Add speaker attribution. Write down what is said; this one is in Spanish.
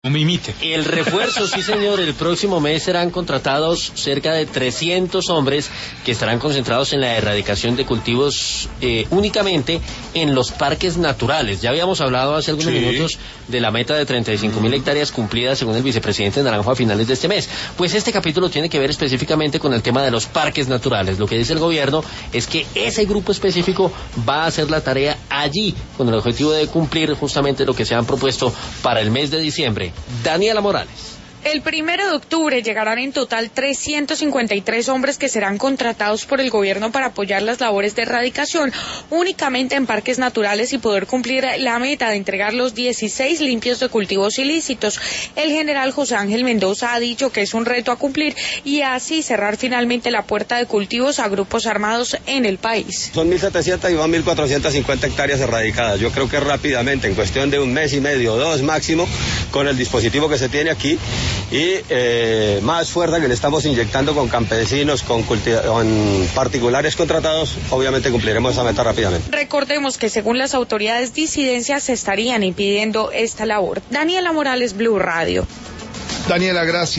Speaker 1: No me imite.
Speaker 2: El refuerzo, sí señor, el próximo mes serán contratados cerca de 300 hombres que estarán concentrados en la erradicación de cultivos únicamente en los parques naturales. Ya habíamos hablado hace algunos minutos de la meta de 35.000 hectáreas cumplidas según el vicepresidente Naranjo a finales de este mes. Pues este capítulo tiene que ver específicamente con el tema de los parques naturales. Lo que dice el gobierno es que ese grupo específico va a hacer la tarea allí con el objetivo de cumplir justamente lo que se han propuesto para el mes de diciembre. Daniela Morales.
Speaker 3: El 1 de octubre llegarán en total 353 hombres que serán contratados por el gobierno para apoyar las labores de erradicación únicamente en parques naturales y poder cumplir la meta de entregar los 16 limpios de cultivos ilícitos. El general José Ángel Mendoza ha dicho que es un reto a cumplir y así cerrar finalmente la puerta de cultivos a grupos armados en el país.
Speaker 4: Son 1.700 y van 1.450 hectáreas erradicadas. Yo creo que rápidamente, en cuestión de un mes y medio, 2 máximo, con el dispositivo que se tiene aquí, y más fuerza que le estamos inyectando con campesinos, con particulares contratados, obviamente cumpliremos esa meta rápidamente.
Speaker 3: Recordemos que según las autoridades disidencias se estarían impidiendo esta labor. Daniela Morales, Blue Radio.
Speaker 5: Daniela, gracias.